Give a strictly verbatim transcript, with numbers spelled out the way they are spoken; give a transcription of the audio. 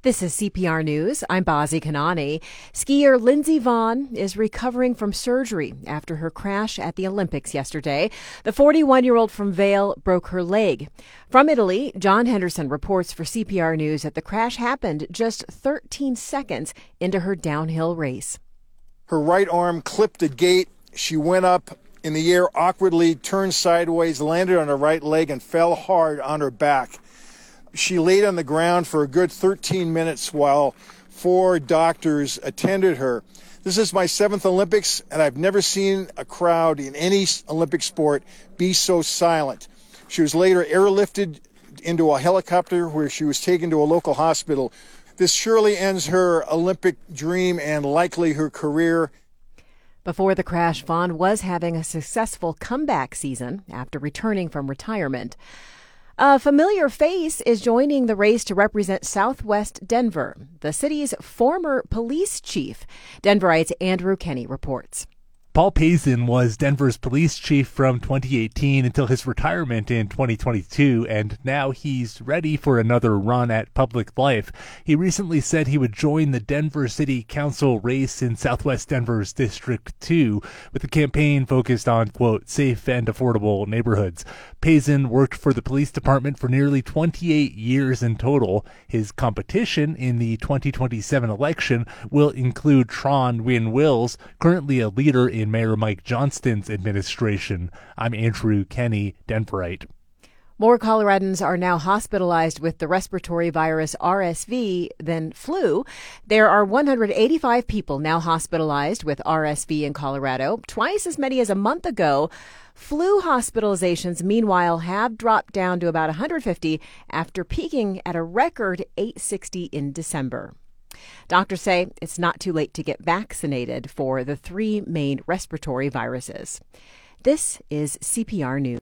This is C P R News. I'm Bazi Kanani. Skier Lindsey Vonn is recovering from surgery after her crash at the Olympics yesterday. The forty-one-year-old from Vail broke her leg. From Italy, John Henderson reports for C P R News that the crash happened just thirteen seconds into her downhill race. Her right arm clipped a gate. She went up in the air awkwardly, turned sideways, landed on her right leg, and fell hard on her back. She laid on the ground for a good thirteen minutes while four doctors attended her. This is my seventh Olympics, and I've never seen a crowd in any Olympic sport be so silent. She was later airlifted into a helicopter where she was taken to a local hospital. This surely ends her Olympic dream and likely her career. Before the crash, Vonn was having a successful comeback season after returning from retirement. A familiar face is joining the race to represent Southwest Denver. The city's former police chief. Denverite's Andrew Kenny reports. Paul Pazin was Denver's police chief from twenty eighteen until his retirement in twenty twenty-two, and now he's ready for another run at public life. He recently said he would join the Denver City Council race in Southwest Denver's District two, with the campaign focused on, quote, safe and affordable neighborhoods. Pazin worked for the police department for nearly twenty-eight years in total. His competition in the twenty twenty-seven election will include Tron Wynn Wills, currently a leader in Mayor Mike Johnston's administration. I'm Andrew Kenny, Denverite. More Coloradans are now hospitalized with the respiratory virus R S V than flu. There are one hundred eighty-five people now hospitalized with R S V in Colorado, twice as many as a month ago. Flu hospitalizations, meanwhile, have dropped down to about one hundred fifty after peaking at a record eight hundred sixty in December. Doctors say it's not too late to get vaccinated for the three main respiratory viruses. This is C P R News.